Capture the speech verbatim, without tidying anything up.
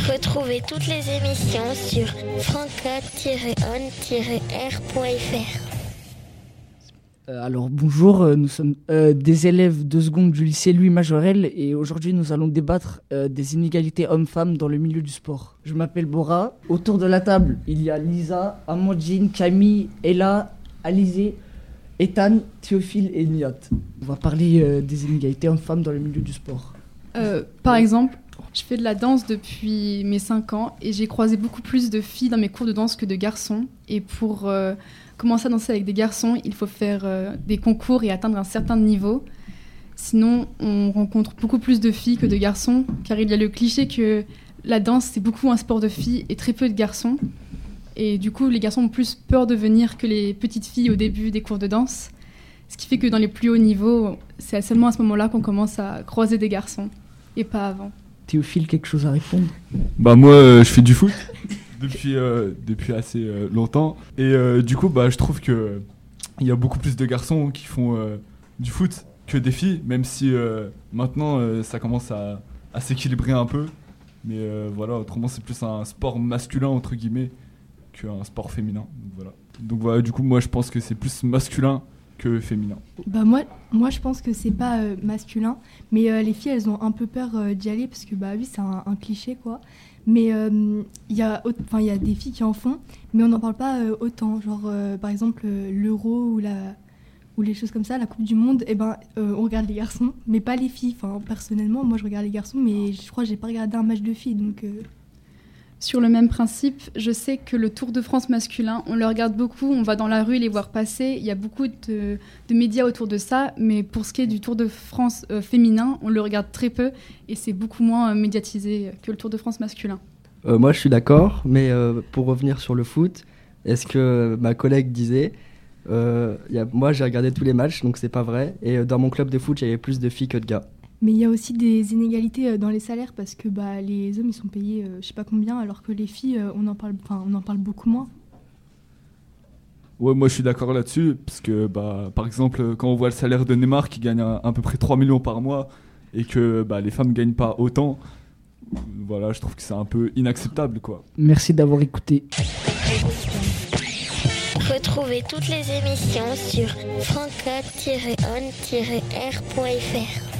Retrouvez toutes les émissions sur franca tiret on tiret r point f r. Euh, alors bonjour, euh, nous sommes euh, des élèves de seconde du lycée Louis Majorel et aujourd'hui nous allons débattre euh, des inégalités hommes-femmes dans le milieu du sport. Je m'appelle Bora. Autour de la table, il y a Lisa, Amandine, Camille, Ella, Alizé, Ethan, Théophile et Nihat. On va parler euh, des inégalités hommes-femmes dans le milieu du sport. Euh, par exemple, je fais de la danse depuis mes cinq ans et j'ai croisé beaucoup plus de filles dans mes cours de danse que de garçons. Et pour euh, commencer à danser avec des garçons, il faut faire euh, des concours et atteindre un certain niveau. Sinon, on rencontre beaucoup plus de filles que de garçons, car il y a le cliché que la danse, c'est beaucoup un sport de filles et très peu de garçons. Et du coup, les garçons ont plus peur de venir que les petites filles au début des cours de danse. Ce qui fait que dans les plus hauts niveaux, c'est seulement à ce moment-là qu'on commence à croiser des garçons, et pas avant. Théophile, quelque chose à répondre ? Bah moi, euh, je fais du foot depuis, euh, depuis assez euh, longtemps. Et euh, du coup, bah, je trouve qu'il y a beaucoup plus de garçons qui font euh, du foot que des filles, même si euh, maintenant, euh, ça commence à, à s'équilibrer un peu. Mais euh, voilà, autrement, c'est plus un sport masculin, entre guillemets, qu'un sport féminin. Donc voilà. Donc voilà, du coup, moi, je pense que c'est plus masculin que féminin. Bah moi, moi je pense que c'est pas euh, masculin, mais euh, les filles elles ont un peu peur euh, d'y aller parce que bah oui c'est un, un cliché quoi. Mais il euh, y a, enfin il y a des filles qui en font, mais on n'en parle pas euh, autant. Genre euh, par exemple euh, l'Euro ou la ou les choses comme ça, la Coupe du Monde, et ben euh, on regarde les garçons, mais pas les filles. Enfin personnellement moi je regarde les garçons, mais je crois que j'ai pas regardé un match de filles donc. Euh... Sur le même principe, je sais que le Tour de France masculin, on le regarde beaucoup, on va dans la rue les voir passer, il y a beaucoup de, de médias autour de ça, mais pour ce qui est du Tour de France euh, féminin, on le regarde très peu et c'est beaucoup moins euh, médiatisé que le Tour de France masculin. Euh, moi je suis d'accord, mais euh, pour revenir sur le foot, est-ce que ma collègue disait, euh, y a, moi j'ai regardé tous les matchs, donc c'est pas vrai, et dans mon club de foot, il y avait plus de filles que de gars. Mais il y a aussi des inégalités dans les salaires parce que bah, les hommes ils sont payés euh, je sais pas combien alors que les filles euh, on en parle, on en parle beaucoup moins. Ouais, moi je suis d'accord là-dessus parce que bah, par exemple quand on voit le salaire de Neymar qui gagne à, à peu près trois millions par mois et que bah, les femmes ne gagnent pas autant, voilà, je trouve que c'est un peu inacceptable quoi. Merci d'avoir écouté. Retrouvez toutes les émissions sur franca tiret on tiret r point f r.